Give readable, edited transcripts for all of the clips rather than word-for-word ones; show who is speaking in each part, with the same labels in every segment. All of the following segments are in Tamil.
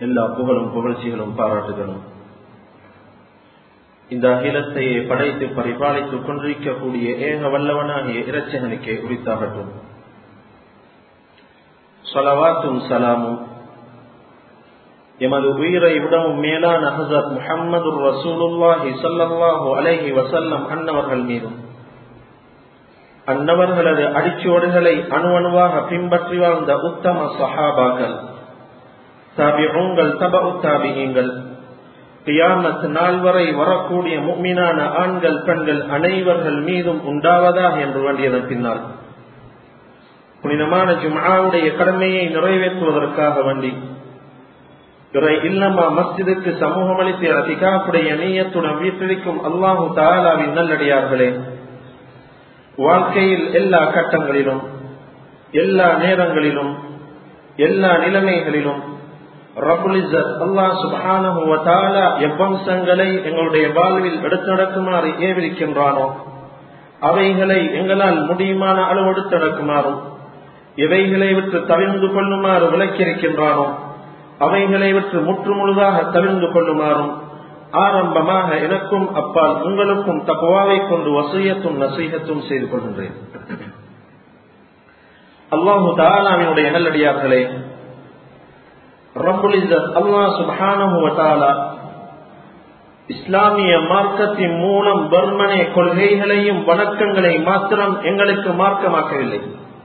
Speaker 1: எல்லா புகழும் புகழ்ச்சிகளும் பாராட்டுகளும் இந்த அகிலத்தையே படைத்து பரிபாலித்துக் கொண்டிருக்கக்கூடிய ஏக வல்லவனாகிய இரட்சகனுக்கே உரித்தாகட்டும். ஸலவாத்தும் சலாமும் எமது உயிரை விடவும் மேலான ஹஸரத் முஹம்மது ரசூலுல்லாஹி ஸல்லல்லாஹு அலைஹி வஸல்லம் அன்னவர்கள் மீதும், அன்னவர்களது அடிச்சுவடுகளை அணுவணுவாக பின்பற்றி வாழ்ந்த உத்தம ஸஹாபாக்கள், தாபிஊன்கள், தபஉ தாபிஈன்கள், கியாமத் நாள் வரை வரக்கூடிய முஃமினான ஆண்கள் பெண்கள் அனைவர்கள் மீதும் உண்டாவதாக என்று வேண்டியதன் பின்னால் புனிதமான ஜும்ஆவுடைய கடமையை நிறைவேற்றுவதற்காக வேண்டி இறை இல்லமா மஸ்ஜிதுக்கு சமூகமளித்து இஅ்திகாஃபுடைய நிய்யத்துடன் வீற்றிருக்கும் அல்லாஹு தஆலாவின் நல்லடியார்களே, வாழ்க்கையில் எல்லா கட்டங்களிலும் எல்லா நேரங்களிலும் எல்லா நிலைமைகளிலும் ரப்புல் இஸ்ஸத் அல்லாஹ் சுப்ஹானஹு வ தஆலா எவ்வம்சங்களை எங்களுடைய வாழ்வில் எடுத்து நடக்குமாறு ஏவிருக்கின்றானோ அவைகளை எங்களால் முடியுமான அளவு எடுத்து நடக்குமாறும், எவைகளை விட்டு தவிர்ந்து கொள்ளுமாறு விளக்கியிருக்கின்றானோ அவைகளை விட்டு முற்றுமுழுதாக தவிர்ந்து கொள்ளுமாறும் ஆரம்பமாக எனக்கும் அப்பால் உங்களுக்கும் தக்வாவை கொண்டு வஸியத்தும் நஸீஹத்தும் செய்து கொள்கின்றேன். அல்லாஹு தஆலாவினுடைய நல்லடியார்களே, ரப்புல் இஸ்ஸத் அல்லாஹ் சுப்ஹானஹு வ தஆலா இஸ்லாமிய மார்க்கத்தின் மூலம் வர்மனே கொள்கைகளையும் வணக்கங்களை மாத்திரம் எங்களுக்கு மார்க்கமாக்கவில்லை.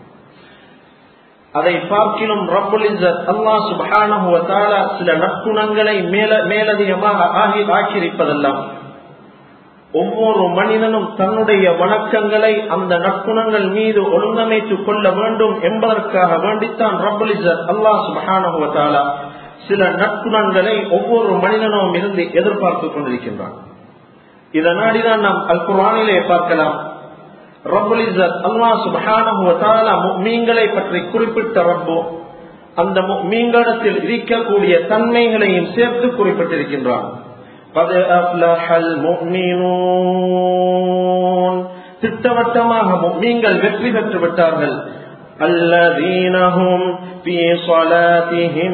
Speaker 1: அதை பார்க்கிலும் ரப்புல் இஸ்ஸத் அல்லாஹ் சுப்ஹானஹு வ தஆலா சில நற்குணங்களை மேலதிகமாக ஆக்கியிருப்பதெல்லாம் ஒவ்வொரு மனிதனும் தன்னுடைய வணக்கங்களை அந்த நற்குணங்கள் மீது ஒழுங்கமைத்துக் கொள்ள வேண்டும் என்பதற்காக வேண்டித்தான் ரப்புல் இஸ்ஸத் அல்லாஹ் சுப்ஹானஹு வ தஆலா சில நற்குணங்களை ஒவ்வொரு மனிதனும் இருந்து எதிர்பார்த்துக் கொண்டிருக்கின்றான். இதனாடிதான் நாம் அல் குர்ஆனிலே பார்க்கலாம், ரப்புல் இஸ்ஸத் அல்லாஹ் சுப்ஹானஹு வ தஆலா முஃமின்களை பற்றி குறிப்பிட்ட ரப்பு அந்த முஃமின்களிடத்தில் இருக்கக்கூடிய தன்மைகளையும் சேர்த்து குறிப்பிட்டிருக்கின்றான். قد أفلح المؤمنون, திட்டவட்டமாக முஃமின்கள் வெற்றி பெற்று விட்டார்கள். الذين هم في صلاتهم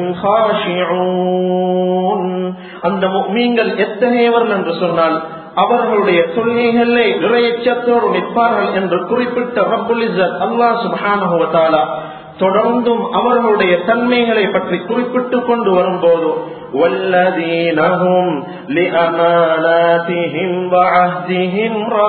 Speaker 1: خاشعون, அந்த முஃமின்கள் எத்தகையவர்கள் என்று சொன்னால் அவர்களுடைய தொழுகைகளிலே இறையச்சத்தோடு நிற்பார்கள் என்று குறிப்பிட்ட ரப்புல் இஸ்ஸத் அல்லாஹ் சுப்ஹானஹு வ தஆலா தொடர்ந்தும் அவர்களுடைய தன்மைகளை பற்றி குறிப்பிட்டுக் கொண்டு வரும்போது وَالَّذِينَ هُمْ لِأَمَانَاتِهِمْ وَعَهْدِهِمْ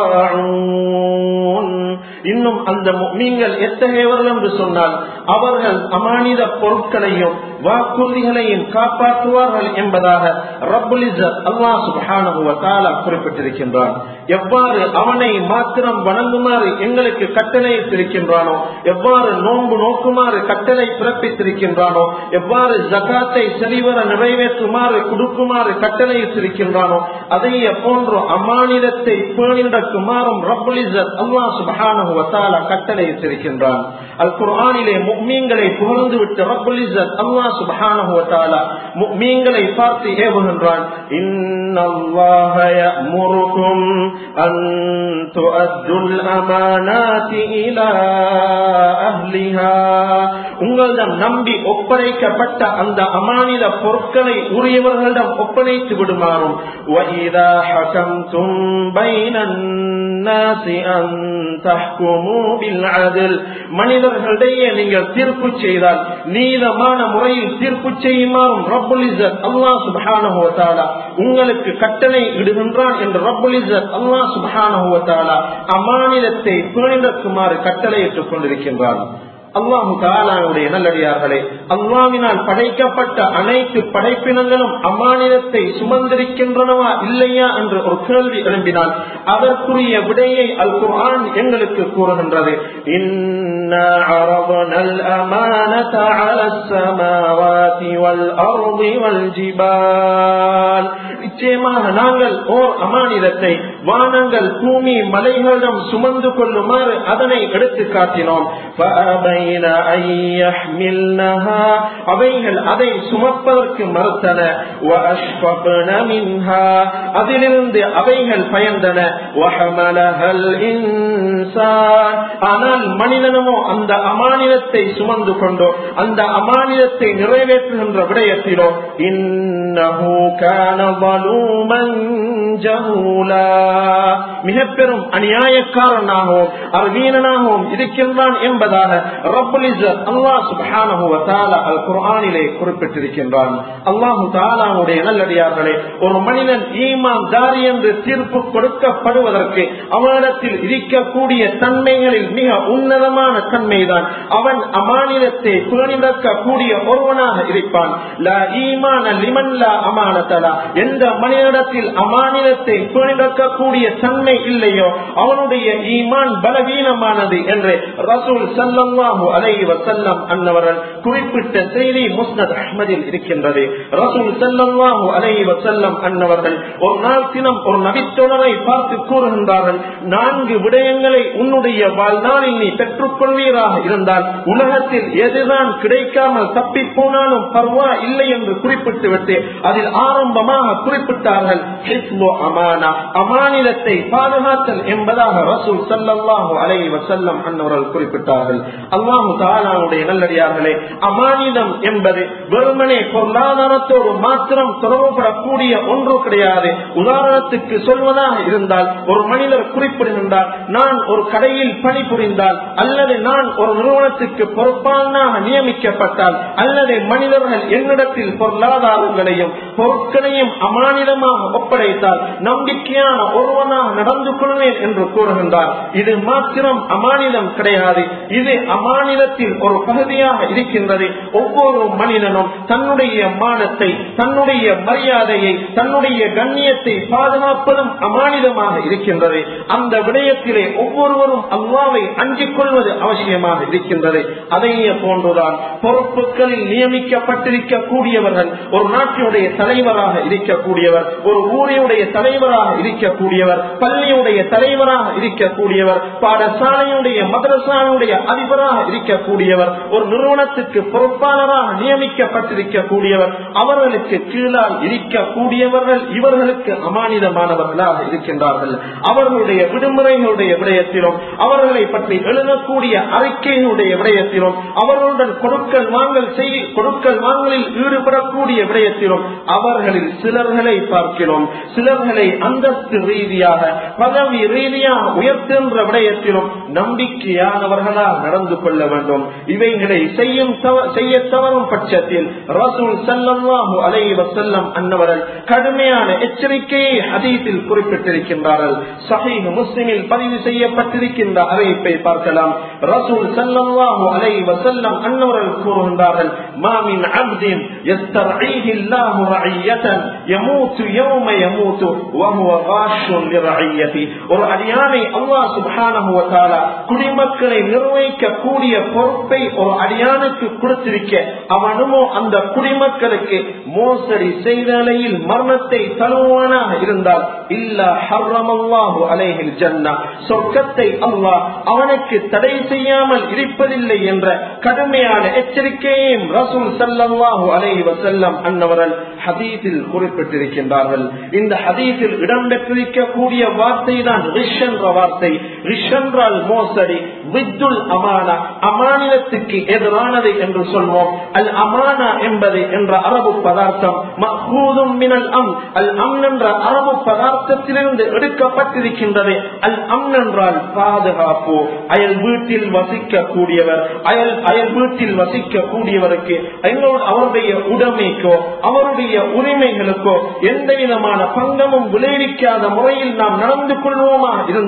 Speaker 1: رَاعُونَ, இன்னும் அந்த முஃமின்கள் எத்தகையவர்கள் என்று சொன்னால் அவர்கள் அமானித பொருட்களையும் வாக்குறுதிகளையும் காப்பாற்றுவார்கள் என்பதாக ரப்புல் இஸ்ஸத் அல்லாஹ் சுப்ஹானஹு வ தஆலா குறிப்பிட்டிருக்கின்றான். எவ்வாறு அவனை மாத்திரம் வணங்குமாறு எங்களுக்கு கட்டளையிட்டிருக்கின்றானோ, எவ்வாறு நோன்பு நோக்குமாறு கட்டளை பிறப்பித்திருக்கின்றானோ, எவ்வாறு ஜகாத்தை சரிவர நிறைவேற்றுமாறு கொடுக்குமாறு கட்டளையிட்டிருக்கின்றானோ, அதையே போன்று அமானிதத்தை பேணி நடக்குமாறும் ரப்புல் இஸ்ஸத் அல்லாஹ் சுப்ஹானஹு வ தஆலா கட்டளையிட்டிருக்கின்றான். அல் குர்ஆனிலே முஃமின்களை புகழ்ந்து விட்டு ரப்புல் இஸ்ஸத் அல்லாஹ் சுப்ஹானஹு வ தஆலா முஃமின்களை பார்த்து ஏவுகின்றான். இன்னல்லாஹ யஅமுருக்கும் அன் துஅத்துல் அமானாத்தி இலா அஹ்லிஹா, உங்களிடம் நம்பி ஒப்படைக்கப்பட்ட அந்த அமானித பொருட்களை உரியவர்களிடம் ஒப்படைத்து விடுமாறும், வஇதா ஹகம்தும் பைனன் நாஸி அன் தஹ்குமு பில் அத்ல், மனிதர்களிடையே நீங்கள் தீர்ப்பு செய்தால் நீதமான முறையில் தீர்ப்பு செய்யுமாறும் ரப்புல் இஸ்ஸத் அல்லாஹ் சுப்ஹானஹு வ தஆலா உங்களுக்கு கட்டளை இடுகின்றான் என்று ரப்புல் இஸ்ஸத் அல்லாஹ் சுப்ஹானஹு வ தஆலா அமானிதத்தை பேணுமாறு கட்டளையிட்டுக் கொண்டிருக்கின்றான். அல்லாஹு தஆலாவுடைய நல்லடியார்களே, அல்லாஹ்வினால் படைக்கப்பட்ட அனைத்து படைப்பினங்களும் அமானிதத்தை சுமந்திருக்கின்றனவா இல்லையா என்று ஒரு கேள்வி எழும்பினால் அதற்குரிய விடையை அல் குர்ஆன் எங்களுக்கு கூறுகின்றது. இன்னா அரபனல் அமானத அலஸ் ஸமாவாதி வல் அர்தி வல் ஜிபால், நிச்சயமாக நாங்கள் ஓர் அமானிதத்தை வானங்கள் பூமி மலைகளிடம் சுமந்து கொள்ளுமாறு அதனை எடுத்து காட்டினோம். அவைகள் அதை சுமப்பதற்கு மறுத்தன. அதிலிருந்து அவைகள் பயந்தன. ஆனால் மனிதனமோ அந்த அமானிதத்தை சுமந்து கொண்டோ அந்த அமானிதத்தை நிறைவேற்றுகின்ற விடயத்திலோ இன்னஹு கான ஸலூமன் ஜஹூலா மிக பெரும் அநியாயக்காரனாகவும் அறிவீனனாகவும் இருக்கின்றான் என்பதாக ரப்புல் இஸ்ஸத் அல்லாஹ் சுப்ஹானஹு வ தஆலா அல் குர்ஆனிலே குறிப்பிட்டிருக்கின்றான். அல்லாஹ் தஆலாவுடைய நல்லடியார்களே, ஒரு மனிதன் ஈமான்தாரி என்று தீர்ப்பு கொடுக்கப்படுவதற்கு அவனிடத்தில் இருக்கக்கூடிய தன்மைகளில் மிக உன்னதமான தன்மைதான் அவன் அமானிதத்தை பேணிடக்கூடிய ஒருவனாக இருப்பான். லா ஈமான லிமன் லா அமானதலா, எந்த மனிதனிடத்தில் அமானிதத்தை பேணிடக்கூடிய தன்மை இல்லையோ அவனுடைய ஈமான் பலவீனமானது என்று ரசூல் ஸல்லல்லாஹு அலைஹி வஸல்லம் அன்னவர்கள் குறிப்பிட்ட செய்தி முஸ்னத் அஹ்மதில் இருக்கின்றது. ரசூல் ஸல்லல்லாஹு அலைஹி வஸல்லம் அன்னவர்கள் ஒரு நாள் தினம் ஒரு நபித்தோழரை பார்த்து கூறுகின்றார்கள், 4 விடயங்களை உன்னுடைய வாழ்நாளில் நீ பெற்றுக் கொள்வீராக இருந்தால் உலகத்தில் எதுதான் கிடைக்காமல் தப்பி போனாலும் பர்வா இல்லை என்று குறிப்பிட்டு விட்டு அதில் ஆரம்பமாக குறிப்பிட்டார்கள் ஹிஃப்லு அமானா, அமானிதத்தை பாதுகாத்தல் என்பதாக ரசூல் ஸல்லல்லாஹு அலைஹி வஸல்லம் அன்னவர்கள் குறிப்பிட்டார்கள். அல்லாஹ் தஆலாவுடைய நல்லடியார்களே, அமானிதம் என்பது வெறுமனே பொருளாதாரத்தோடு மாத்திரம் தொடர்புபடக்கூடிய ஒன்று கிடையாது. உதாரணத்துக்கு சொல்வதாக இருந்தால் ஒரு மனிதர் குறிப்பிடுகின்றார், நான் ஒரு கடையில் பணிபுரிந்தால் அல்லது நான் ஒரு நிறுவனத்துக்கு பொறுப்பாளனாக நியமிக்கப்பட்டால் அல்லது மனிதர்கள் என்னிடத்தில் பொருளாதாரங்களையும் பொருட்களையும் அமானிதமாக ஒப்படைத்தால் நம்பிக்கையான ஒருவனாக நடந்து கொள்வேன் என்று கூறுகின்றார். இது மாத்திரம் அமானிதம் கிடையாது, இது அமானிதத்தில் ஒரு பகுதியாக இருக்கின்றது. ஒவ்வொரு மனிதனும் தன்னுடைய மானத்தை, தன்னுடைய மரியாதையை, தன்னுடைய கண்ணியத்தை பாதுகாப்பதும் அமானிதமாக இருக்கின்றது. அந்த விடயத்திலே ஒவ்வொருவரும் அல்லாஹ்வை அஞ்சிக் கொள்வது அவசியமாக இருக்கின்றது. அதையே போன்றுதான் பொறுப்புகளில் நியமிக்கப்பட்டிருக்க கூடியவர்கள், ஒரு நாட்டினுடைய தலைவராக இருக்கக்கூடியவர், ஒரு ஊரையுடைய தலைவராக இருக்கக்கூடியவர், பள்ளியுடைய தலைவராக இருக்கக்கூடியவர், பாடசாலையுடைய மதரசாவுடைய அதிபராக இருக்கக்கூடியவர், ஒரு நிறுவனத்துக்கு பொறுப்பாளராக நியமிக்கப்பட்டிருக்கக்கூடியவர், அவர்களுக்கு கீழால் இருக்கக்கூடியவர்கள் இவர்களுக்கு அமானிதமானவர்களாக இருக்கின்றார்கள். அவர்களுடைய விடுமுறைகளுடைய விடயத்திலும் அவர்களை பற்றி எழுதக்கூடிய அறிக்கைகளுடைய விடயத்திலும் அவர்களுடன் கொடுக்கல் வாங்கலில் ஈடுபடக்கூடிய விடயத்திலும் அவர்களில் சிலர்களை பார்க்கிறோம். சிலர்களை அந்தஸ்து ரீதியாக பதவி ரீதியாக உயர்த்துகின்ற விடயத்திலும் நம்பிக்கையானவர்களாக நடந்து கொள்ள வேண்டும். இவைகளை செய்ய தவறும் பட்சத்தில் ரசூல் ஸல்லல்லாஹு அலைஹி வஸல்லம் அன்னவர்கள் கடுமையான எச்சரிக்கையை ஹதீஸில் குறிப்பிட்டிருக்கின்றார்கள். ஸஹீஹ் முஸ்லிமில் பதிவு செய்யப்பட்டிருக்கின்ற அறிவிப்பை பார்க்கலாம். ரசூல் ஸல்லல்லாஹு அலைஹி வஸல்லம் அன்னவர்கள் கூறுகின்றார்கள், மா மின் அப்தின் யஸ்தர்ஈஹி அல்லாஹு ரஅய்யதன் யமூது யௌம யமூது வஹுவ காஷுன் லிரஅய்யதி. ஒரு அடியானை அல்லாஹ் சுப்ஹானஹு வ தஆலா குடிமக்களை நிர்வகிக்க கூடிய பொறுப்பை ஒரு அடியானுக்கு கொடுத்திருக்க அவனுமோ அந்த குடிமக்களுக்கு மோசடி செய்த நிலையில் மரணத்தை தழுவானாக இருந்தால் இல்லா ஹர்ரமல்லாஹு அலைஹில் ஜன்னா, சொர்க்கத்தை அல்லாஹ் அவனுக்கு தடை செய்யாமல் இருப்பதில்லை என்ற கடுமையான எச்சரிக்கையையும் ரசூல் ஸல்லல்லாஹு அலைஹி வஸல்லம் அன்னவர்கள் ஹதீஸில் குறிப்பிட்டிருக்கின்றார்கள். இந்த ஹதீஸில் இடம்பெற்றிருக்கக்கூடிய வார்த்தை தான் ரிஷ் என்ற வார்த்தை. ரிஷ் என்றால் மோசடி, வித்துல் அமானா அமானிதத்துக்கு எதிரானது என்று சொல்வோம். அல் அமானா என்பது என்ற அரபு பதார்த்தம் மஹூதும் மினல் அம், அல் அம் என்ற அரபு பதார்த்தத்திலிருந்து எடுக்கப்பட்டிருக்கின்றது. அல் அம் என்றால் பாதுகாப்பு. அயல் வீட்டில் வசிக்கக்கூடியவர், அயல் வீட்டில் வசிக்கக்கூடியவருக்கு அவருடைய உடைமைக்கோ அவருடைய உரிமைகளுக்கோ எந்த விதமான பங்கமும் விளைவிக்காத முறையில் நாம் நடந்து கொள்வோமா இருந்தால்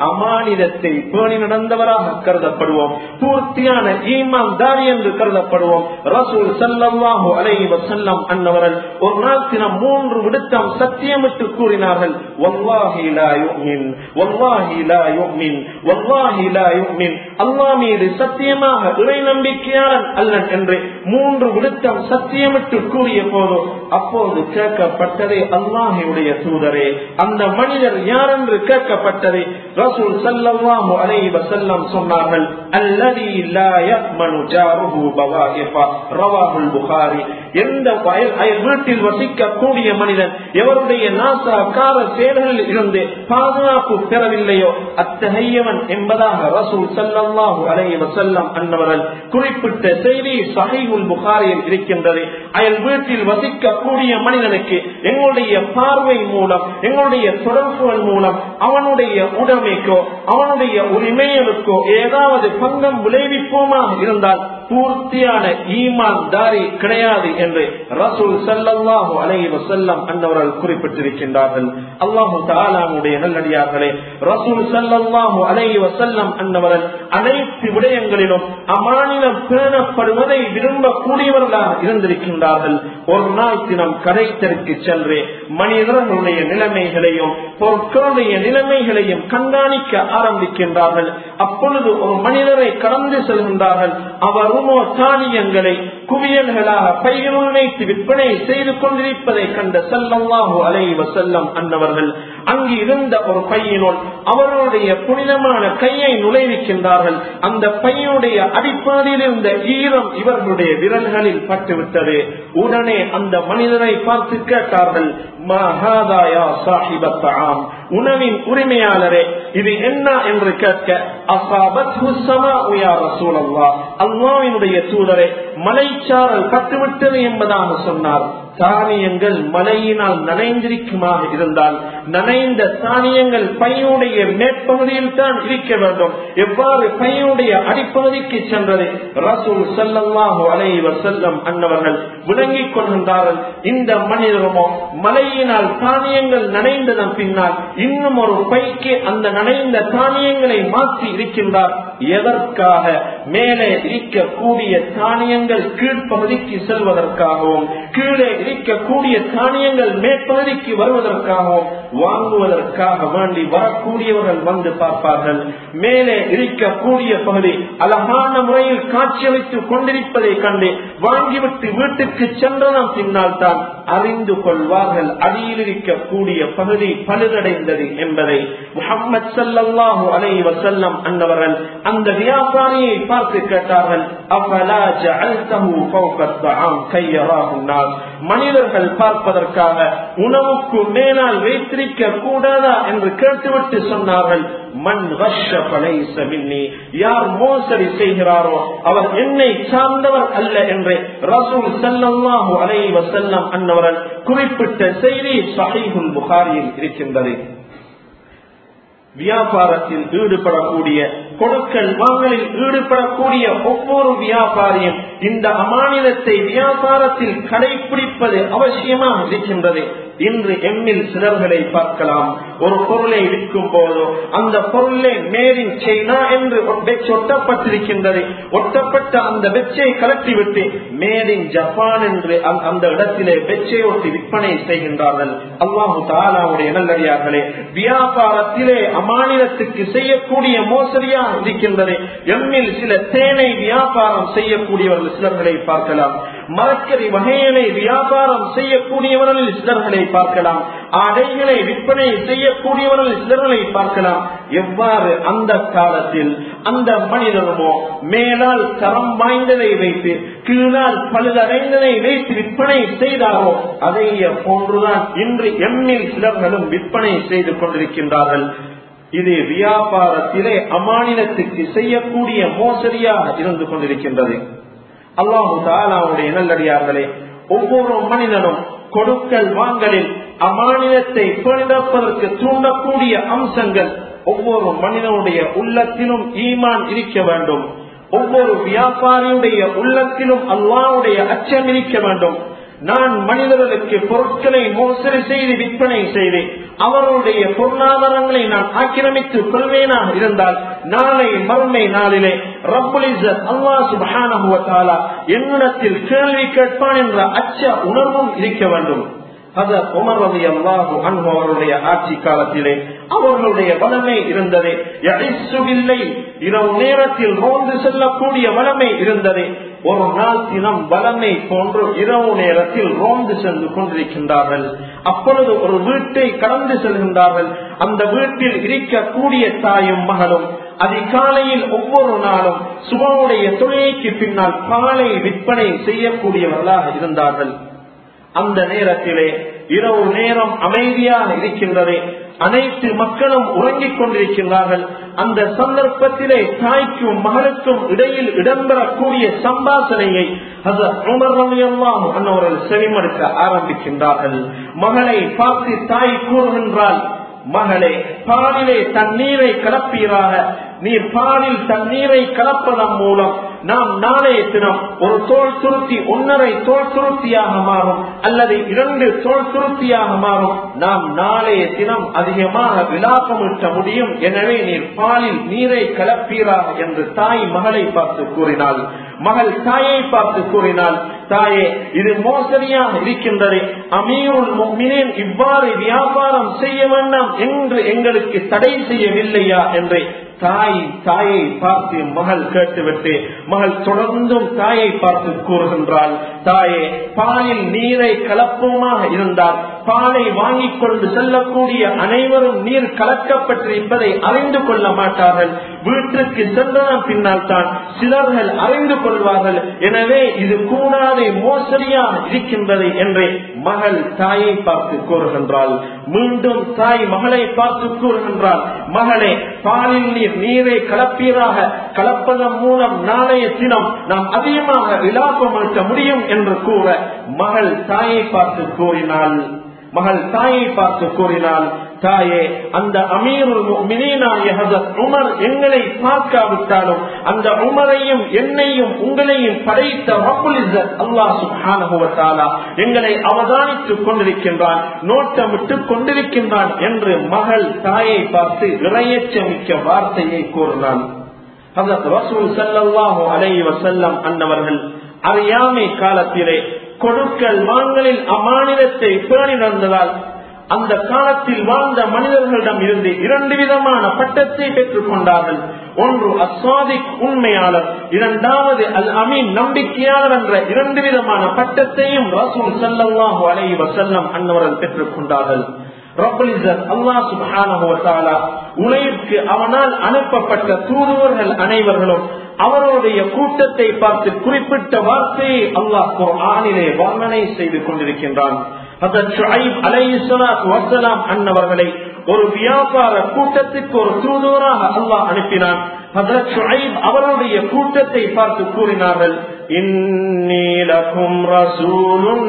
Speaker 1: அமானிதத்தை பேணி நடந்தவராக கருதப்படுவோம், பூர்த்தியான ஈமான்தாரி என்று கருதப்படுவோம். ரசூல் ஸல்லல்லாஹு அலைஹி வஸல்லம் அன்னவர்கள் ஒரு நாள் தினம் 3 விடுத்தம் சத்தியமிட்டு கூறினார்கள், வல்லாஹி லா யுமின், வல்லாஹி லா யுமின், வல்லாஹி லா யுமின், அல்லாஹ் மீது சத்தியமாக இறை நம்பிக்கையாளன் அல்லன் என்று 3 விடுத்தம் சத்தியமிட்டு கூறிய போது அப்போது கேட்கப்பட்டதே, அல்லாஹ்வுடைய தூதரே அந்த மனிதர் யார் என்று கேட்கப்பட்டது. ரசூல் ஸல்லல்லாஹு அலைஹி வஸல்லம் சொன்னார்கள், அல்லதி லா யக்மனு ஜாருஹு பவாயிஃப, ரவாஹுல் புகாரி. எந்த வீட்டில் வசிக்கக்கூடிய மனிதன் எவருடைய நாசகார செயல்களில் இருந்து பாதுகாப்பு பெறவில்லையோ அத்தகையவன் என்பதாக ரசூல் ஸல்லல்லாஹு அலைஹி வஸல்லம் அன்னவர்கள் குறிப்பிட்ட செய்தி ஸஹீஹுல் புகாரியில் இருக்கின்றது. அயல் வீட்டில் வசிக்கக்கூடிய மனிதனுக்கு எங்களுடைய பார்வை மூலம், எங்களுடைய தொடர்புகள் மூலம் அவனுடைய உடைமைக்கோ அவனுடைய உரிமைகளுக்கோ ஏதாவது பங்கம் விளைவிப்போமாக இருந்தால் பூர்த்தியான ஈமான்தாரி கிடையாது என்று ரசூல் ஸல்லல்லாஹு அலைஹி வஸல்லம் அன்னவர்கள் குறிப்பிட்டிருக்கின்றார்கள். அல்லாஹு தஆலாவுடைய நல்லடியார்களே, ரசூல் ஸல்லல்லாஹு அலைஹி வஸல்லம் அன்னவர்கள் அனைத்து விடயங்களிலும் அமானிதம் பேணப்படுவதை விரும்பக்கூடியவர்களாக இருந்திருக்கின்றார்கள். ஒரு நாள் தினம் கடைத்தருக்கு சென்று மனிதர்களுடைய நிலைமைகளையும் பொருட்களுடைய நிலைமைகளையும் கண்காணிக்க ஆரம்பிக்கின்றார்கள். அப்பொழுது ஒரு மனிதரை கடந்து செல்கின்றார்கள். அவருமோ தானியங்களை குவியல்களாக பைகளுள் வைத்து விற்பனை செய்து கொண்டிருப்பதை கண்ட ஸல்லல்லாஹு அலைஹி வஸல்லம் அன்னவர்கள் அங்கு இருந்த ஒரு பையினுள் அவர்களுடைய புனிதமான கையை நுழைவிக்கின்றார்கள். அந்த பையனுடைய அடிப்படையில் இருந்த ஈரம் இவர்களுடைய விரல்களில் பட்டுவிட்டது. உடனே அந்த மனிதரை பார்த்து கேட்டார்கள், மா ஹாதா யா ஸாஹிபத் தஆம், உணவின் உரிமையாளரே இது என்ன என்று கேட்க, அஸாபத்ஹு ஸமாஉ யா ரசூலல்லாஹ், அல்லாஹ்வினுடைய தூதரே மலைச்சாரல் பட்டுவிட்டது என்பதாக சொன்னார். தானியங்கள் மலையினால் நனைந்திருக்குமாக இருந்தால் நனைந்த தானியங்கள் பையுடைய மேற்பகுதியில் தான் இருக்க வேண்டும். எவ்வாறு பையுடைய அடிப்பகுதிக்கு சென்றது? ரசூல் ஸல்லல்லாஹு அலைஹி வஸல்லம் அன்னவர்கள் விளங்கிக் கொள்கின்றார்கள். இந்த மனிதருமோ மலையினால் தானியங்கள் நனைந்ததன் பின்னால் இன்னும் ஒரு பைக்கு அந்த நனைந்த தானியங்களை மாற்றி இருக்கின்றார். எதற்காக? மேலே இருக்கக்கூடிய தானியங்கள் கீழ்ப்பகுதிக்கு செல்வதற்காகவும் கீழே இருக்கக்கூடிய தானியங்கள் மேற்பகுதிக்கு வருவதற்காகவும் வாங்குவதற்காக வேண்டி வரக்கூடியவர்கள் வந்து பார்ப்பார்கள். மேலே இருக்கக்கூடிய பகுதி அழகான முறையில் காட்சியளித்துக் கொண்டிருப்பதை கண்டு வாங்கிவிட்டு வீட்டுக்கு சென்றதன் பின்னால் தான் அறிந்து கொள்வார்கள் அடியில் இருக்கக்கூடிய பகுதி பழுதடைந்தது என்பதை. முஹம்மது ஸல்லல்லாஹு அலைஹி வஸல்லம் அன்னவர்கள் அந்த வியாபாரியை பார்த்து கேட்டார்கள், அஃபலா ஜஅல்தஹு ஃபௌக அத்-தஆம் கையராஹு நாஸ், மனிதர்கள் பார்ப்பதற்காக உணவுக்கு மேலால் வைத்திருக்க கூடாதா என்று கேட்டுவிட்டு சொன்னார்கள், மன் கஷ்ஷ ஃபலைஸ மின்னி, யார் மோசடி செய்கிறாரோ அவர் என்னை சார்ந்தவர் அல்ல என்று ரசூல் ஸல்லல்லாஹு அலைஹி வஸல்லம் அன்னவர்கள் குறிப்பிட்ட செய்தி ஸஹீஹுல் புகாரியில் இருக்கின்றது. வியாபாரத்தில் ஈடுபடக்கூடிய, கொடுக்கல் வாங்கலில் ஈடுபடக்கூடிய ஒவ்வொரு வியாபாரியும் இந்த அமானிதத்தை வியாபாரத்தில் கடைபிடிப்பது அவசியமாக இருக்கின்றது. இன்று எம்மில் சிலர்களை பார்க்கலாம். ஒரு பொருளை விற்கும் போதோ அந்த பொருளை மேட் இன் சைனா என்று ஒட்டப்பட்டிருக்கின்றது. ஒட்டப்பட்ட அந்த வெச்சை கலட்டிவிட்டு மேட் இன் ஜப்பான் என்று அந்த இடத்திலே வெச்சை ஒட்டி விற்பனை செய்கின்றார்கள். அல்லாஹு தஆலாவுடைய நல்லடியார்களே, வியாபாரத்திலே அமானிதத்துக்கு செய்யக்கூடிய மோசடியாக இருக்கின்றது. எம்மில் சில தேனை வியாபாரம் செய்யக்கூடியவர்கள் சிலர்களை பார்க்கலாம். மரக்கறி வகைகளை வியாபாரம் செய்யக்கூடியவர்கள் சிலர்களை பார்க்கலாம். ஆடைகளை விற்பனை செய்யக்கூடியவர்கள் சிலர்களை பார்க்கலாம். எவ்வாறு அந்த காலத்தில் அந்த மனிதனமோ மேலால் தரம் வாய்ந்ததை வைத்து கீழால் பழுதடைந்ததை வைத்து விற்பனை செய்தாரோ அதை போன்றுதான் இன்று எம்மில் சிலர்களும் விற்பனை செய்து கொண்டிருக்கின்றார்கள். இது வியாபாரத்திலே அமானிதத்துக்கு செய்யக்கூடிய மோசடியாக இருந்து கொண்டிருக்கின்றது. அல்லாஹு தஆலாவுடைய நல்லடியார்களே, ஒவ்வொரு மனிதனும் கொடுக்கல் வாங்கலில் அமானிதத்தை பேணுவதற்கு தூண்டக்கூடிய அம்சங்கள் ஒவ்வொரு மனிதனுடைய உள்ளத்திலும் ஈமான் இருக்க வேண்டும். ஒவ்வொரு வியாபாரியுடைய உள்ளத்திலும் அல்லாஹ்வுடைய அச்சம் இருக்க வேண்டும். நான் மனிதர்களுக்கு பொருட்களை மோசடி செய்து விற்பனை செய்து அவருடைய பொருளாதாரங்களை நான் ஆக்கிரமித்துக் கொள்வேனாக இருந்தால் நாளை மறுமை நாளிலே ரப்புல் இஸ்ஸத் அல்லாஹ் சுப்ஹானஹு வ தஆலா என்னிடத்தில் கேள்வி கேட்பான் என்ற அச்ச உணர்வும் இருக்க வேண்டும். ஹஜ்ரத் உமர் ரலியல்லாஹு அன்ஹு அவருடைய ஆட்சி காலத்திலே அவர்களுடைய வளமை இருந்தது. இரவு நேரத்தில் ரோந்து செல்லக்கூடிய வளமை இருந்தது. ஒரு நாள் தினம் வளமை போன்று இரவு நேரத்தில் ரோந்து சென்று கொண்டிருக்கின்றார்கள். அப்பொழுது ஒரு வீட்டை கடந்து செல்கின்றார்கள். அந்த வீட்டில் இருக்கக்கூடிய தாயும் மகளும் அதிகாலையில் ஒவ்வொரு நாளும் சுபஹுடைய தொழுகைக்கு பின்னால் பாலை விற்பனை செய்யக்கூடியவர்களாக இருந்தார்கள். அந்த நேரத்திலே இரவு நேரம் அமைதியாக இருக்கின்றது. அனைத்து மக்களும் உறங்கிக் கொண்டிருக்கின்றார்கள். அந்த சந்தர்ப்பத்திலே தாய்க்கும் மகளுக்கும் இடையில் இடம்பெறக்கூடிய சம்பாஷணையை ஹஜ்ரத் உமர் ரலியல்லாஹு அன்ஹு அவர்கள் செவிமடுக்க ஆரம்பிக்கின்றார்கள். மகளை பார்த்து தாய் கூறுகின்றாள், மகளே, பாலிலே தண்ணீரை கலப்பீராக. நீர் பாலில் தண்ணீரை கலப்பதன் மூலம் நாம் நாளைய தினம் ஒரு தோல் சுருத்தி 1.5 தோல் சுருத்தியாக மாறும், அல்லது 2 தோல் சுருத்தியாக மாறும். நாம் நாளைய தினம் அதிகமாக விலாசமிட்ட முடியும். எனவே நீர் பாலில் நீரை கலப்பீராக என்று தாய் மகளை பார்த்து கூறினாள். மகள் தாயை பார்த்து கூறினாள், தாயே, இது மோசடியாக இருக்கின்றது. அமீருல் முஃமினீன் இவ்வாறு வியாபாரம் செய்ய வேண்டாம் என்று எங்களுக்கு தடை செய்யவில்லையா என்று தாயை பார்த்து மகள் கேட்டுவிட்டு மகள் தொடர்ந்தும் தாயை பார்த்து கூறுகின்றாள், தாயே, பாலில் நீரை கலப்பமாக இருந்தால் பாலை வாங்கிக் கொண்டு செல்லக்கூடிய அனைவரும் நீர் கலக்கப்பட்டிருப்பதை அறிந்து கொள்ள மாட்டார்கள். வீட்டிற்கு சென்றதன் பின்னால் தான் சிலர்கள் அறிந்து கொள்வார்கள். எனவே இது கூடாதே, மோசடியாக இருக்கின்றது என்று மகள் தாயை பார்த்து கூறுகின்றாள். மீண்டும் தாய் மகளை பார்த்து கூறுகின்றாள், மகளே, பாலில் நீரை கலப்பீராக. கலப்பதன் மூலம் நாளைய தினம் நாம் அதிகமாக விலாபம் அளிக்க முடியும் என்று கூற மகள் தாயை பார்த்து கூறினாள், தாயே, அந்த அமீருல் முஃமினீனாகிய ஹஜ்ரத் உமர் எங்களை பார்க்காவிட்டாலும் அந்த உமரையும் என்னையும் உங்களையும் படைத்த ரப்புல் இஸ்ஸத் அல்லாஹ் சுப்ஹானஹு வ தஆலா எங்களை அவதானித்துக் கொண்டிருக்கின்றான், நோட்டமிட்டுக் கொண்டிருக்கின்றான் என்று மகள் தாயை பார்த்து இறையச்சமிக்க வார்த்தையை கூறினாள். ஹஜ்ரத் ரசூல் ஸல்லல்லாஹு அலைஹி வஸல்லம் அன்னவர்கள் அறியாமை காலத்திலே கொடுக்கல் வாங்கலில் அமானிதத்தை பேணி நடந்ததால் அந்த காலத்தில் வாழ்ந்த மனிதர்களிடம் இருந்து 2 விதமான பட்டத்தை பெற்றுக் கொண்டார்கள். ஒன்று அஸ்ஸாதிக், உண்மையாளர். 2வது அல் அமீன், நம்பிக்கையாளர் என்ற 2 விதமான பட்டத்தையும் ரசூல் ஸல்லல்லாஹு அலைஹி வஸல்லம் அன்னவர்கள் பெற்றுக் கொண்டார்கள். ரப்புல் இஸ்ஸத் அல்லாஹ் சுப்ஹானஹு வ தஆலா உலகிற்கு அவனால் அனுப்பப்பட்ட தூதுவர்கள் அனைவர்களும் அவருடைய கூட்டத்தை பார்த்து குறிப்பிட்ட வார்த்தையை அல்லாஹ் குர்ஆனிலே வர்ணனை செய்து கொண்டிருக்கின்றான். ஹஜ்ரத் ஷுஐப் அலைஹிஸ்ஸலாத்து வஸ்ஸலாம் அன்னவர்களை ஒரு வியாபார கூட்டத்துக்கு ஒரு தூதுவராக அல்லாஹ் அனுப்பினான். ஹஜ்ரத் ஷுஐப் அவருடைய கூட்டத்தை பார்த்து கூறினார்கள், இன்னீ லகும் ரசூலுன்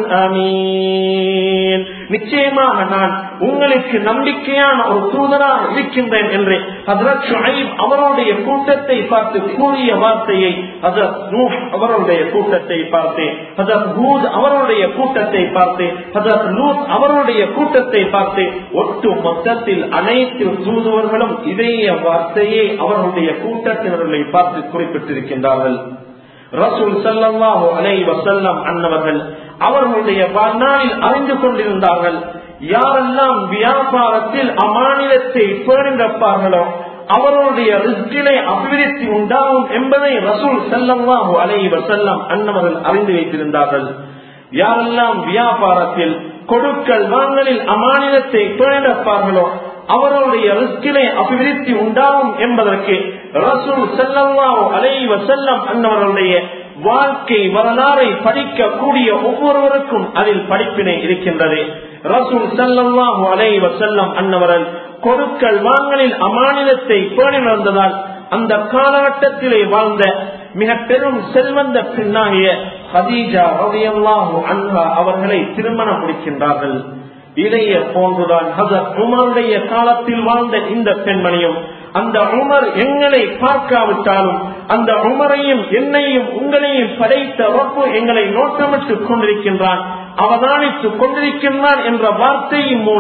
Speaker 1: அமீன், நிச்சயமாக நான் உங்களுக்கு நம்பிக்கையான ஒரு தூதராக இருக்கின்றேன் என்று ஹஜ்ரத் ஷுஐப் அவருடைய கூட்டத்தை பார்த்து கூறிய வார்த்தையை ஹஜ்ரத் நூஹ் அவருடைய கூட்டத்தை பார்த்து, ஹஜ்ரத் ஹூத் அவருடைய கூட்டத்தை பார்த்து, ஹஜ்ரத் லூத் அவருடைய கூட்டத்தை பார்த்து, ஒட்டு மொத்தத்தில் அனைத்து தூதுவர்களும் இதே வார்த்தையை அவருடைய கூட்டத்தினர்களை பார்த்து குறிப்பிட்டிருக்கின்றார்கள். ரசூல் ஸல்லல்லாஹு அலைஹி வஸல்லம் அன்னவர்கள் அவர்களுடைய வாழ்நாளில் அறிந்து கொண்டிருந்தார்கள், யாரெல்லாம் வியாபாரத்தில் அமானிதத்தை பேணிப்பார்களோ அவருடைய ரிஸ்கிலே அபிவிருத்தி உண்டாகும் என்பதை ரசூல் ஸல்லல்லாஹு அலைஹி வஸல்லம் அன்னவர்கள் அறிந்து வைத்திருந்தார்கள். யாரெல்லாம் வியாபாரத்தில் கொடுக்கல் வாங்கலில் அமானிதத்தை பேணிப்பார்களோ அவருடைய ரிஸ்கிலே அபிவிருத்தி உண்டாகும் என்பதற்கு ரசூல் ஸல்லல்லாஹு அலைஹி வஸல்லம் அன்னவர்களுடைய வாழ்க்கை வரலாறை படிக்கக்கூடிய ஒவ்வொருவருக்கும் அதில் படிப்பினை இருக்கின்றது. ரசூல் ஸல்லல்லாஹு அலைஹி வஸல்லம் அன்னவர்கள் கொடுக்கல் வாங்கலில் அமானிதத்தை பேணி நடந்ததால் அந்த காலகட்டத்திலே வாழ்ந்த மிக பெரும் செல்வந்த பெண்ணாகிய ஹதீஜா ரலியல்லாஹு அன்ஹா அவர்களை திருமணம் முடிக்கின்றார்கள். இதைய போன்றுதான் ஹஜ்ரத் உமருடைய காலத்தில் வாழ்ந்த இந்த பெண்மணியும், அந்த உமர் எங்களை பார்க்காவிட்டாலும் அந்த உமரையும் என்னையும் உங்களையும் படைத்த ரப்பு எங்களை நோட்டமிட்டுக் கொண்டிருக்கின்றான், அவதானித்துக் கொண்டிருக்கின்றான் என்ற வார்த்தையின் மூலம்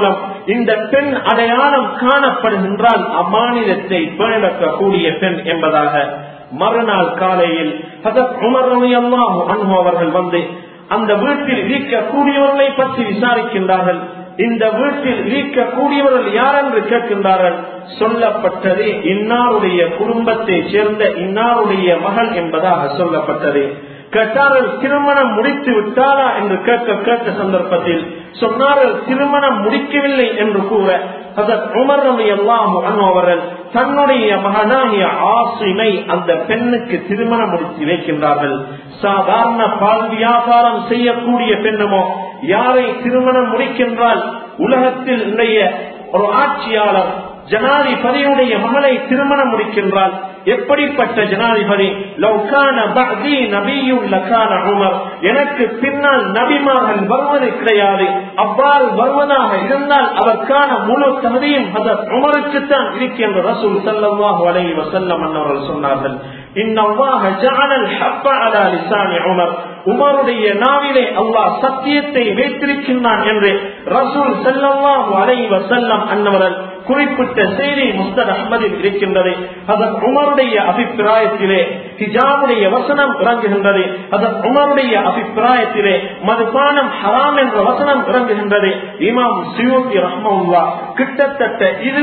Speaker 1: இந்த பெண் அடையாளம் காணப்படுகின்றால் அமானிதத்தை பேணக்கூடிய பெண் என்பதாக. மறுநாள் காலையில் ஹஜ்ரத் உமர் ரலியல்லாஹு அன்ஹு அவர்கள் வந்து அந்த வீட்டில் இருக்கக்கூடியவர்களை பற்றி விசாரிக்கின்றார்கள். இந்த வீட்டில் இருக்கக்கூடியவர்கள் யார் என்று கேட்கின்றார்கள். சொல்லப்பட்டது இன்னாருடைய குடும்பத்தை சேர்ந்த இன்னாருடைய மகள் என்பதாக சொல்லப்பட்டது. கேட்டார்கள், திருமணம் முடித்து விட்டாரா என்று கேட்ட சந்தர்ப்பத்தில் சொன்னார்கள், திருமணம் முடிக்கவில்லை என்று கூற ஹஜ்ரத் உமர் ரலியல்லாஹு அன்ஹு அவர்கள் தன்னுடைய மகனாகிய ஆசிமை அந்த பெண்ணுக்கு திருமணம் முடித்து வைக்கின்றார்கள். சாதாரண பால் வியாபாரம் செய்யக்கூடிய பெண்ணுமோ யாரை திருமணம் முடிக்கின்றால், உலகத்தில் இன்றைய ஒரு ஆட்சியாளர் ஜனாதிபதியுடைய மகளை திருமணம் முடிக்கின்றால் எப்படிப்பட்ட ஜனாதிபதி, லவ்கான பஅதி நபியுன் லகான உமர், எனக்கு பின்னால் நபிமார்கள் வருவது கிடையாது, அவ்வாறு வருவதாக இருந்தால் அதற்கான முழு தகுதியும் ஹஜ்ரத் உமருக்குத்தான் இருக்கின்ற ரசூல் ஸல்லல்லாஹு அலைஹி வஸல்லம் அவர்கள் சொன்னார்கள். இன்னல்லாஹ ஜஅலல் ஹக்க அலா லிசானி உமர், உமருடைய நாவிலே அல்லாஹ் சத்தியத்தை வைத்திருக்கின்றான் என்று ரசூல் ஸல்லல்லாஹு அலைஹி வஸல்லம் அன்னவர்கள் குறிப்பிட்ட செய்தி முஸ்னத் அஹ்மதில் இருக்கின்றது. ஹஜ்ரத் உமருடைய அபிப்பிராயத்திலே ஹிஜாபுடைய வசனம் இறங்குகின்றது. ஹஜ்ரத் உமருடைய அபிப்பிராயத்திலே மதுபானம் ஹராம் என்ற வசனம் இறங்குகின்றது. இமாம் சுயூத்தி ரஹ்மத்துல்லாஹ் கிட்டத்தட்ட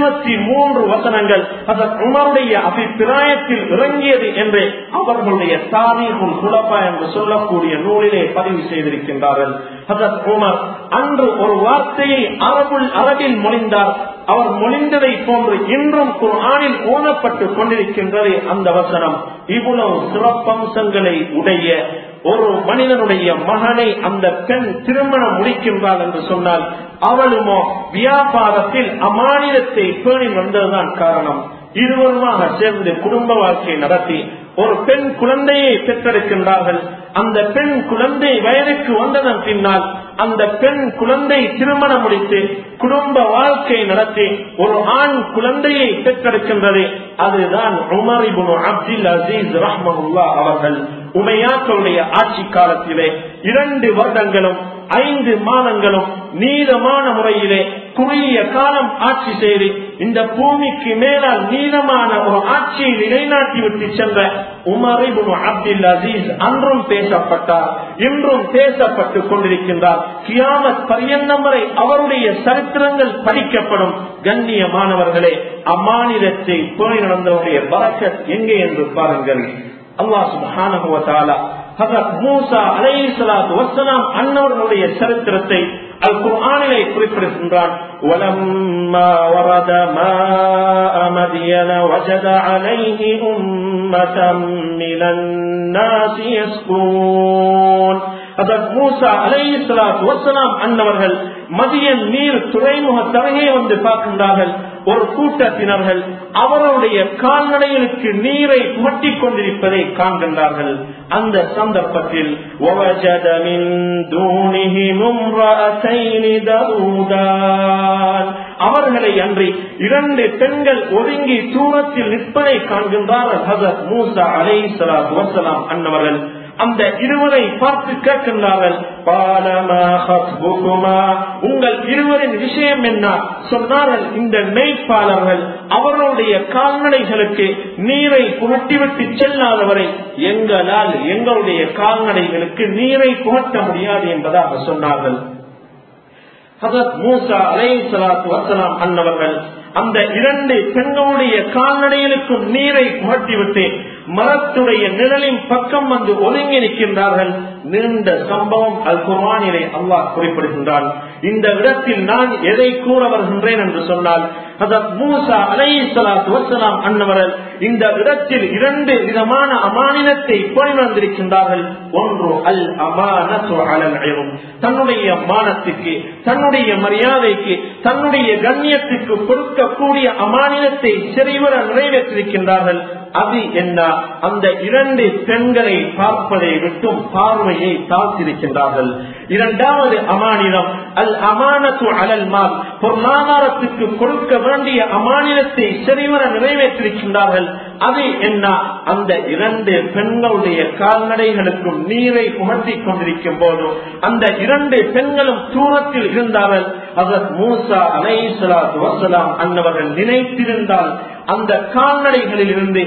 Speaker 1: 23 வசனங்கள் ஹஜ்ரத் உமருடைய அபிப்பிராயத்தில் இறங்கியது என்று அவர்களுடைய தாரீகுல் குலபா என்று சொல்லக்கூடிய நூலிலே பதிவு செய்திருக்கின்றார்கள். ஹஜ்ரத் உமர் அன்று ஒரு வார்த்தையை அரபில் மொழிந்தார். அவர் மொழிந்ததை போன்று இன்றும் குர்ஆனில் ஓதப்பட்டுக் கொண்டிருக்கின்றது அந்த வசனம். இவ்வளவு சிறப்பம்சங்களை உடைய ஒரு மனிதனுடைய மகனை அந்த பெண் திருமணம் முடிக்கின்றாள் என்று சொன்னால் அவளுமோ வியாபாரத்தில் அமானிதத்தை பேணி வந்ததுதான் காரணம். இருவருமாக சேர்ந்து குடும்ப வாழ்க்கையை நடத்தி ஒரு பெண் குழந்தையை பெற்றெடுக்கின்றார்கள். அந்த பெண் குழந்தை வயதுக்கு வந்ததன் பின்னால் அந்த பெண் குழந்தை திருமணம் முடித்து குடும்ப வாழ்க்கை நடத்தி ஒரு ஆண் குழந்தையை பெற்றெடுக்கின்றது. அதுதான் உமர் இப்னு அப்துல் அசீஸ் ரஹ்மத்துல்லாஹ் அவர்கள். உமையாக்களுடைய ஆட்சி காலத்திலே 2 வருடங்களும் 5 மாதங்களும் நீதமான முறையிலே குறுகிய காலம் ஆட்சி செய்து இந்த பூமிக்கு மேலால் நீதமான ஒரு ஆட்சியை நிலைநாட்டிவிட்டு சென்ற உமர் இப்னு அப்துல் அசீஸ் அன்றும் பேசப்பட்டார், இன்றும் பேசப்பட்டுக் கொண்டிருக்கின்றார். கியாமத் பரியந்தம் வரை அவருடைய சரித்திரங்கள் படிக்கப்படும். கண்ணியமானவர்களே, அமானிதத்தை பேணி நடந்தவருடைய பரக்கத் எங்கே என்று பாருங்கள். அல்லாஹ் சுப்ஹானஹு வ தஆலா ஹஜ்ரத் மூஸா அலைஹிஸ்ஸலாத்து வஸ்ஸலாம் அன்னவர்களுடைய சரித்திரத்தை அல் குர்ஆனிலே குறிப்பிடுகின்றான். வலம்மா வரத மாஅ மத்யன வஜத அலைஹி உம்மதம் மினன் நாஸி யஸ்கூன். ஹஜ்ரத் மூஸா அலைஹிஸ்ஸலாத்து வஸ்ஸலாம் அன்னவர்கள் மதியன் நீர் துறைமுகத்தருகே வந்து பார்க்கின்றார்கள். ஒரு கூட்டத்தினர்கள் அவருடைய கால்நடைகளுக்கு நீரை புகட்டிக் கொண்டிருப்பதை காண்கின்றார்கள். அந்த சந்தர்ப்பத்தில் அவர்களை அன்றி 2 பெண்கள் ஒதுங்கி தூரத்தில் நிற்பதை காண்கின்றார்கள். ஹஜ்ரத் மூஸா அலைஹிஸ்ஸலாத்து வஸ்ஸலாம் அன்னவர்கள் அந்த இருவரை பார்த்து கேட்கின்றார்கள், உங்கள் இருவரின் விஷயம் என்ன? சொன்னார்கள், இந்த மேய்ப்பாளர்கள் அவர்களுடைய கால்நடைகளுக்கு நீரை புகட்டிவிட்டு செல்லாதவரை எங்களால் எங்களுடைய கால்நடைகளுக்கு நீரை புகட்ட முடியாது என்பதாக சொன்னார்கள். ஹஜ்ரத் மூஸா அலைஹிஸ்ஸலாத்து வஸ்ஸலாம் அன்னவர்கள் அந்த 2 பெண்களுடைய கால்நடைகளுக்கும் நீரை புகட்டிவிட்டு மரத்துடைய நிழலின் பக்கம் வந்து ஒதுங்கி நிற்கின்றார்கள். நீண்ட சம்பவம் அல் குர்ஆனிலே அல்லாஹ் குறிப்பிடுகின்றான். இந்த இடத்தில் நான் எதை கூற வருகின்றேன் என்று சொன்னால், ஹஜ்ரத் மூஸா அலைஹிஸ்ஸலாத்து வஸ்ஸலாம் அன்னவர்கள் இந்த இடத்தில் 2 விதமான அமானிதத்தை பேணி வந்திருக்கின்றார்கள். ஒன்று அல் அமானத்து அலல் இல்ம், தன்னுடைய மானத்துக்கு, தன்னுடைய மரியாதைக்கு, தன்னுடைய கண்ணியத்துக்கு கொடுக்கக்கூடிய அமானிதத்தை சரிவர நிறைவேற்றிருக்கின்றார்கள். அது என்ன? அந்த 2 பெண்களை பார்ப்பதை விட்டும் பார்வையை தாழ்த்திருக்கின்றார்கள். இரண்டாவது அமானிதம் அல் அமானத்து அலல் மால், பொருளாதாரத்துக்கு கொடுக்க வேண்டிய அமானிதத்தை சரிவர நிறைவேற்றிருக்கின்றார்கள். அது என்ன? அந்த 2 பெண்களுடைய கால்நடைகளுக்கும் நீரை புகட்டிக் கொண்டிருக்கும் போது அந்த 2 பெண்களும் தூரத்தில் இருந்தார்கள். ஹஜ்ரத் மூசா அலைஹிஸ்ஸலாத்து வஸ்ஸலாம் அன்னவர்கள் நினைத்திருந்தால் அந்த கால்நடைகளில் இருந்து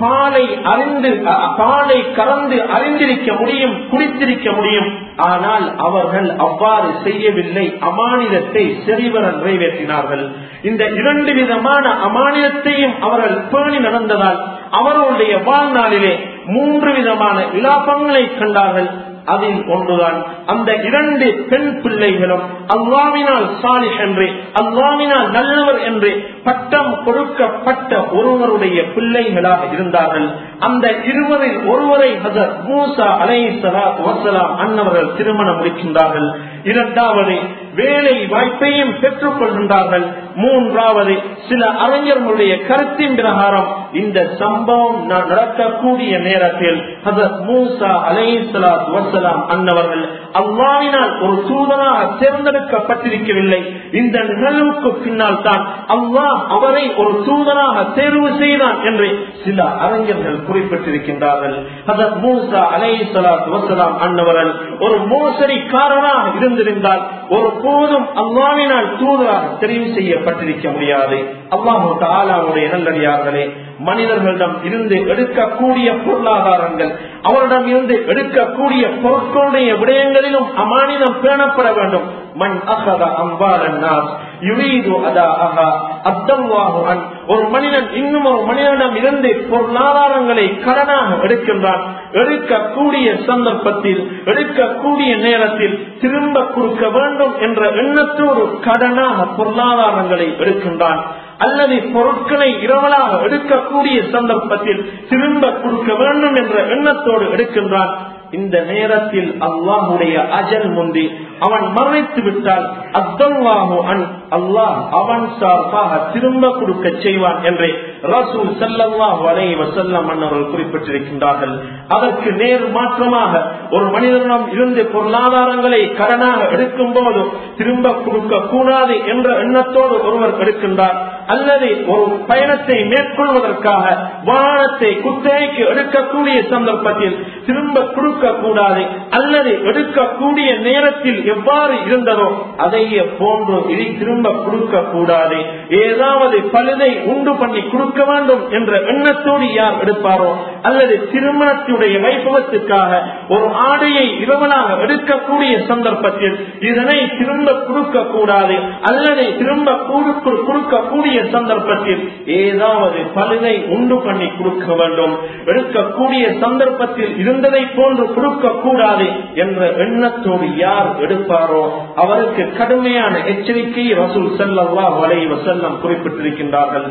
Speaker 1: பாலை கறந்து அறிந்திருக்க முடியும், குடித்திருக்க முடியும். ஆனால் அவர்கள் அவ்வாறு செய்யவில்லை. அமானிதத்தை சரிவர நிறைவேற்றினார்கள். இந்த 2 விதமான அமானிதத்தையும் அவர்கள் பேணி நடந்ததால் அவர்களுடைய வாழ்நாளிலே 3 விதமான விலாபங்களை கண்டார்கள். அதில் ஒன்றுதான் அந்த 2 பெண் பிள்ளைகளும் அல்லாஹ்வினால் சாலிஹ் என்று, அல்லாஹ்வினால் நல்லவர் என்று பட்டம் கொடுக்கப்பட்ட ஒருவருடைய பிள்ளைகளாக இருந்தார்கள். அந்த 20 ஒருவரை ஹஜ்ரத் மூசா அலைஹிஸ்ஸலாத்து வஸ்ஸலாம் அன்னவர்கள் திருமணம் முடிக்கின்றார்கள். 2வது வேலை வாய்ப்பையும் பெற்றுக் கொள்கின்றார்கள். 3வது சில அறிஞர்களுடைய கருத்தின் பிரகாரம் இந்த சம்பவம் நடக்கக்கூடிய நேரத்தில் ஹஜ்ரத் மூசா அலைஹிஸ்ஸலாத்து வஸ்ஸலாம் அன்னவர்கள் அல்லாஹ்வினால் ஒரு தூதராக தேர்ந்தெடுக்கப்பட்டிருக்கவில்லை. இந்த நிகழ்வுக்கு பின்னால் தான் அல்லாஹ் அவரை ஒரு தூதராக தேர்வு செய்தான் என்று சில அறிஞர்கள் குறிப்பிட்டிருக்கின்றார்கள். ஹஜ்ரத் மூசா அலைஹிஸ்ஸலாத்து வஸ்ஸலாம் அன்னவர்கள் ஒரு மோசடிக்காரராக இருந்திருந்தால் ஒரு போதும் அல்லாஹ்வினால் தூதராக தெரிவு செய்யப்பட்டிருக்க முடியாது. அல்லாஹ் தஆலாவுடைய நல்லடியார்களே, மனிதர்களிடம் இருந்து எடுக்கக்கூடிய பொருளாதாரங்கள், அவரிடம் இருந்து எடுக்கக்கூடிய பொருட்களுடைய விடயங்களிலும் அமானிதம் பேணப்பட வேண்டும். மன் அஹத அம்வாலன் நாஸ் யுரீது அதாஅஹா அத்தல்லாஹு அன். ஒரு மனிதன் இன்னும் ஒரு மனிதனிடம் இருந்து பொருளாதாரங்களை கடனாக எடுக்கின்றான். எடுக்கக்கூடிய சந்தர்ப்பத்தில், எடுக்கக்கூடிய நேரத்தில் திரும்ப கொடுக்க வேண்டும் என்ற எண்ணத்தோடு கடனாக பொருளாதாரங்களை எடுக்கின்றான். அல்லது பொருட்களை இரவலாக எடுக்கக்கூடிய சந்தர்ப்பத்தில் திரும்ப கொடுக்க வேண்டும் என்ற எண்ணத்தோடு எடுக்கின்றான். இந்த நேரத்தில் அல்லாஹுடைய அஜல் முந்தி அவன் மறைத்து விட்டால் அத்தல்லாஹு அன், அல்லாஹ் அவன் சார்பாக திரும்ப கொடுக்க செய்வான் என்று ரசூல் ஸல்லல்லாஹு அலைஹி வஸல்லம் அவர்கள் குறிப்பிட்டிருக்கின்றார்கள். அதற்கு நேர் மாற்றமாக ஒரு மனிதனிடம் இருந்து பொருளாதாரங்களை கடனாக எடுக்கும் போது திரும்ப கொடுக்க கூடாது என்ற எண்ணத்தோடு ஒருவர் எடுக்கின்றார். அல்லது ஒரு பயணத்தை மேற்கொள்வதற்காக வாகனத்தை குத்தகைக்கு எடுக்கக்கூடிய சந்தர்ப்பத்தில் திரும்ப கொடுக்க கூடாது, அல்லது எடுக்கக்கூடிய நேரத்தில் எவ்வாறு இருந்ததோ அதையே போன்று இதை திரும்ப கொடுக்க கூடாது. ஏதாவது பழுதை உண்டு பண்ணி கொடுக்க வேண்டும் என்ற எண்ணத்தோடு யார் எடுப்பாரோ, அல்லது திருமணத்துடைய வைபவத்துக்காக ஒரு ஆடையை இரவலாக எடுக்கக்கூடிய சந்தர்ப்பத்தில் இதனை திரும்ப கொடுக்க கூடாது, அல்லது திரும்ப கொடுக்கக்கூடிய சந்தர்ப்பத்தில் ஏதாவது பழுதை உண்டு பண்ணி கொடுக்க வேண்டும், எடுக்கக்கூடிய சந்தர்ப்பத்தில் இருந்ததை போன்று கொடுக்க கூடாது என்ற எண்ணத்தோடு யார் எடுப்பாரோ அவருக்கு கடுமையான எச்சரிக்கை ரசூல் ஸல்லல்லாஹு அலைஹி வஸல்லம் குறிப்பிட்டிருக்கின்றார்கள்.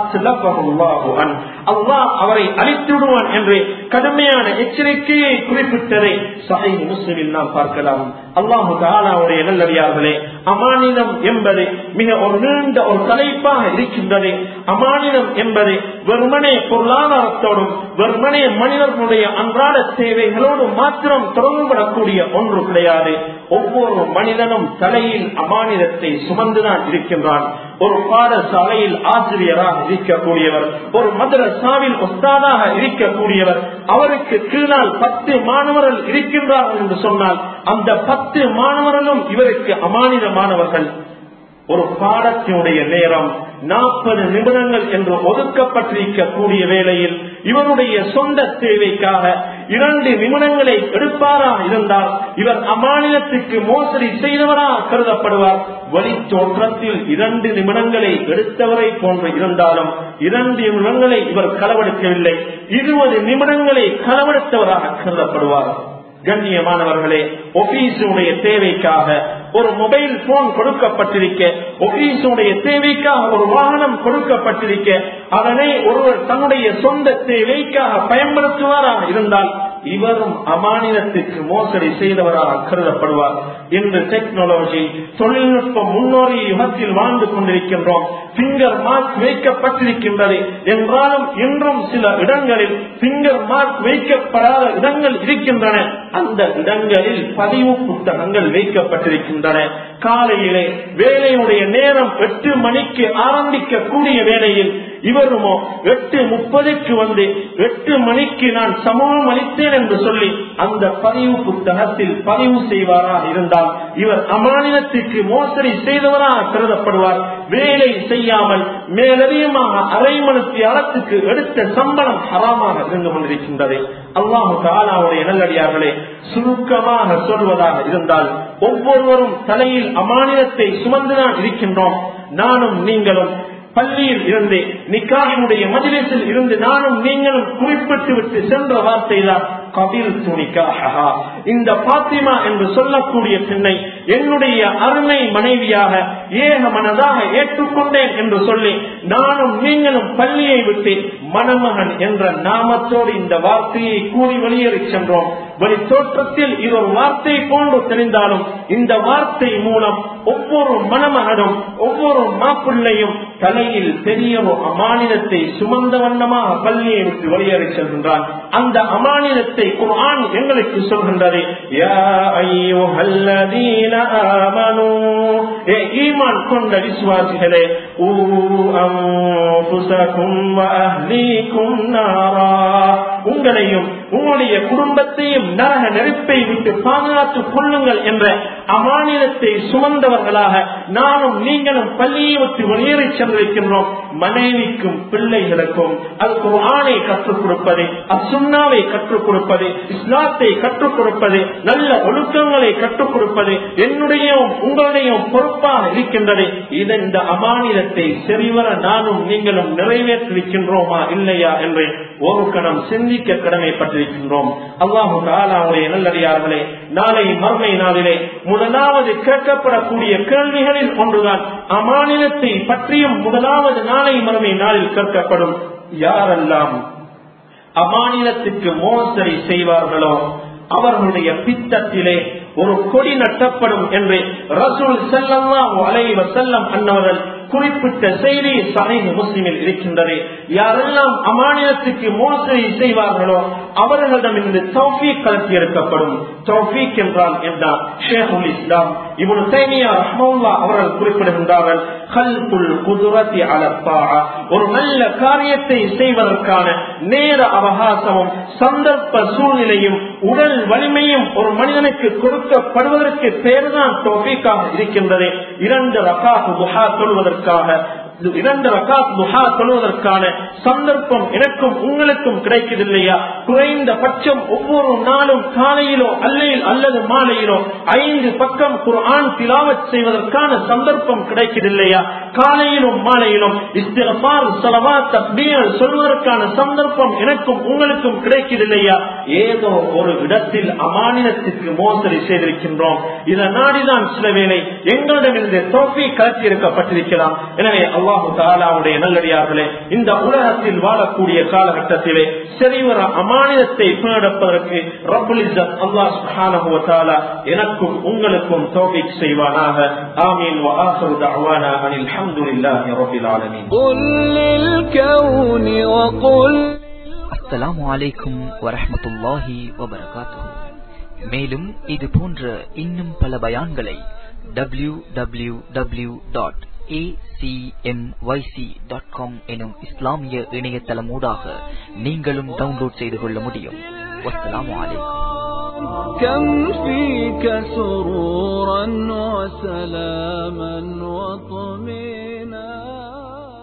Speaker 1: அல்லாஹ் அவரை அழித்துடுவான் என்று கடுமையான எச்சரிக்கையை குறிப்பிட்டதை சஹீஹ் முஸ்லிமில் நாம் பார்க்கலாம். அல்லாஹ் தஆலாவுடைய நல்லடியார்களே, அமானிதம் என்பது மிக ஒரு நீண்ட ஒரு தலைப்பாக இருக்கின்றது. அமானிதம் என்பது வெறுமனே பொருளாதாரத்தோடும் வெறுமனே மனிதர்களுடைய அன்றாட தேவைகளோடு மாத்திரம் தொடர்புபடக்கூடிய ஒன்று கிடையாது. ஒவ்வொரு மனிதனும் தலையில் அமானிதத்தை சுமந்துதான் இருக்கின்றான். ஒரு பாடசாலையில் ஆசிரியராக இருக்கக்கூடியவர், ஒரு மதரசாவில் உஸ்தாதாக இருக்கக்கூடியவர், அவருக்கு கீழால் 10 மாணவர்கள் இருக்கின்றார்கள் என்று சொன்னால் அந்த 10 மாணவர்களும் இவருக்கு அமானிதமானவர்கள். ஒரு பாடத்தினுடைய நேரம் 40 நிமிடங்கள் என்று ஒதுக்கப்பட்டிருக்கக்கூடிய வேளையில் இவருடைய சொந்த தேவைக்காக 2 நிமிடங்களை எடுப்பாராக இருந்தால் இவர் அமானிதத்துக்கு மோசடி செய்தவராக கருதப்படுவார். வழி தோற்றத்தில் 2 நிமிடங்களை எடுத்தவரை போன்று இருந்தாலும் 2 நிமிடங்களை இவர் களவெடுக்கவில்லை, 20 நிமிடங்களை களவெடுத்தவராக கருதப்படுவார். கண்ணியமானவர்களே, ஆபீஸுடைய தேவைக்காக ஒரு மொபைல் போன் கொடுக்கப்பட்டிருக்க, ஆபீஸுடைய தேவைக்காக ஒரு வாகனம் கொடுக்கப்பட்டிருக்க, அதனை ஒருவர் தன்னுடைய சொந்த தேவைக்காக பயன்படுத்துவாராக இருந்தால் இவரும் அமானிதத்துக்கு மோசடி செய்தவராக கருதப்படுவார். இன்று டெக்னாலஜி தொழில்நுட்பம் முன்னோரிய யுகத்தில் வாழ்ந்து கொண்டிருக்கின்றோம். பிங்கர் மார்க் வைக்கப்பட்டிருக்கின்றது என்றாலும் இன்றும் சில இடங்களில் பிங்கர் மார்க் வைக்கப்படாத இடங்கள் இருக்கின்றன. அந்த இடங்களில் பதிவு புத்தகங்கள் வைக்கப்பட்டிருக்கின்றன. காலையிலே வேலையுடைய நேரம் 8 மணிக்கு ஆரம்பிக்கக்கூடிய வேளையில் இவருமோ 8:30 வந்து 8 மணிக்கு நான் சமூகம் அளித்தேன் என்று சொல்லி அந்த பதிவு புத்தகத்தில் பதிவு செய்வாரா இருந்தால் இவர் அமானிதத்திற்கு மோசடி செய்தவராக கருதப்படுவார். வேலை செய்யாமல் மேலதிகமாக அரை மணிக்கு அளத்துக்கு எடுத்த சம்பளம் ஹராமாக இருந்து கொண்டிருக்கின்றது. அல்லாஹு தஆலாவுடைய நல்லடியார்களே, சுருக்கமாக சொல்வதாக இருந்தால் ஒவ்வொருவரும் தலையில் அமானிதத்தை சுமந்துதான் இருக்கின்றோம். நானும் நீங்களும் பள்ளியில் இருந்து நிக்காஹுடைய மஜ்லிஸில் இருந்து நானும் நீங்களும் குறிப்பிட்டு விட்டு சென்ற வார்த்தைதான் கபில்து நிக்காஹஹா. இந்த பாத்திமா என்று சொல்லக்கூடிய பெண்ணை என்னுடைய அருமை மனைவியாக ஏக மனதாக ஏற்றுக்கொண்டேன் என்று சொல்லி நானும் நீங்களும் பள்ளியை விட்டு மணமகன் என்ற நாமத்தோடு இந்த வார்த்தையை கூறி வெளியேறி சென்றோம். வெளி தோற்றத்தில் இது ஒரு வார்த்தை போன்று தெரிந்தாலும் இந்த வார்த்தை மூலம் ஒவ்வொரு மணமகனும் ஒவ்வொரு மாப்பிள்ளையும் தலையில் பெரிய ஒரு அமானிதத்தை சுமந்த வண்ணமாக பள்ளியை விட்டு வெளியேறி செல்கின்றான். அந்த அமானிதத்தை குர்ஆன் எங்களுக்கு சொல்கின்றது, யா அய்யுஹல்லதீன ஆமனூ, ஏ ஈமான் கொண்ட விசுவாசிகளே, ஊ அன்ஃபுஸகும் வ அஹ்லீகும் நாரா, உங்களையும் உங்களுடைய குடும்பத்தையும் நரக நெருப்பை விட்டு பாதுகாத்துக் கொள்ளுங்கள் என்ற அமானிதத்தை சுமந்தவர்களாக நானும் நீங்களும் பள்ளியை விட்டு வெளியேறி சென்றிருக்கின்றோம். மனைவிக்கும் பிள்ளைகளுக்கும் அது குர்ஆனை கற்றுக் கொடுப்பது, அசுன்னாவை கற்றுக் கொடுப்பது, இஸ்லாத்தை கற்றுக் கொடுப்பது, நல்ல ஒழுக்கங்களை கற்றுக் கொடுப்பது என்னுடைய உங்களுடைய பொறுப்பாக இருக்கின்றது. இந்த அமானிதத்தை சரிவர நானும் நீங்களும் நிறைவேற்றிருக்கின்றோமா இல்லையா என்று ஒரு கணம் சிந்திக்க கடமைப்பட்டிருக்கின்றோம். அல்லாஹு தஆலாவுடைய நல்லடியார்களே, நாளை மறுமை நாளிலே முதலாவது கேட்கப்படக்கூடிய கேள்விகளில் ஒன்றுதான் அமானிதத்தை பற்றியும் முதலாவது நாளை மறுமை நாளில் கேட்கப்படும். யாரெல்லாம் அமானிதத்துக்கு மோசடி செய்வார்களோ அவர்களுடைய பித்தத்திலே ஒரு கொடி நட்டப்படும் என்று ரசூல் ஸல்லல்லாஹு அலைஹி வஸல்லம் அன்னவர்கள் குறிப்பிட்ட செய்தி சஹீஹ் முஸ்லிமில் இருக்கின்றது. யாரெல்லாம் அமானிதத்துக்கு மோசடி செய்வார்களோ அவர்களிடம் இந்த தௌஃபீக் கலத்தி எடுக்கப்படும். தௌஃபீக் என்றால் என்ன? ஷேகுல் இஸ்லாம் இப்னு தைமியா ரஹ்மத்துல்லாஹ் அவர்கள் குறிப்பிடுகின்றார்கள், கல்புல் குதுரத்தி அலா த்ஆ, ஒரு நல்ல காரியத்தை செய்வதற்கான நேர அவகாசமும் சந்தர்ப்ப சூழ்நிலையும் உடல் வலிமையும் ஒரு மனிதனுக்கு கொடுக்கப்படுவதற்கு பேர்தான் தௌஃபீக்காக இருக்கின்றது. 2 ரக்காத் துஹா தொழுவதற்கான 2 ரக்காத் துஹா தொழுவதற்கான சந்தர்ப்பம் எனக்கும் உங்களுக்கும் கிடைக்கவில்லையா? குறைந்த பட்சம் ஒவ்வொரு நாளும் காலையிலோ அல்லது மாலையிலோ 5 பக்கம் குர்ஆன் திலாவத் செய்வதற்கான சந்தர்ப்பம் கிடைக்கவில்லையா? காலையிலும் மாலையிலும் இஸ்திக்ஃபார், ஸலவாத், தக்பீர் சொல்வதற்கான சந்தர்ப்பம் எனக்கும் உங்களுக்கும் கிடைக்கவில்லையா? ஏதோ ஒரு இடத்தில் அமானிதத்துக்கு மோசடி செய்திருக்கின்றோம். இதை நாடிதான் சில வேளை எங்களிடமிருந்து தௌஃபீக் கலத்தி இருக்கப்பட்டிருக்கலாம். எனவே அல்லாஹு தஆலாவுடைய நல்லடியார்களே, இந்த உலகத்தில் வாழக்கூடிய காலகட்டத்திலே சரிவர அமானிதத்தை பேணப்பதற்கு ரப்புல் இஸ்ஸத் அல்லாஹ் சுப்ஹானஹு வ தஆலா எனக்கும் உங்களுக்கும் தௌஃபீக் செய்வானாக. ஆமீன். வ ஆகிரு தஅவானா அனில் ஹம்துலில்லாஹி ரப்பில் ஆலமீன். குல் லில் கௌனி வ குல்.
Speaker 2: அஸ்ஸலாமு அலைக்கும் வ ரஹ்மத்துல்லாஹி வ பரகாத்துஹு. மேலும் இது போன்ற இன்னும் பல பயான்களை www.acmyc.com எனும் இஸ்லாமிய இணையதளமூடாக நீங்களும் டவுன்லோட் செய்து கொள்ள முடியும். வஸ்ஸலாமு அலைக்கும். كم فيك سرورا وسلاما وطمئنانا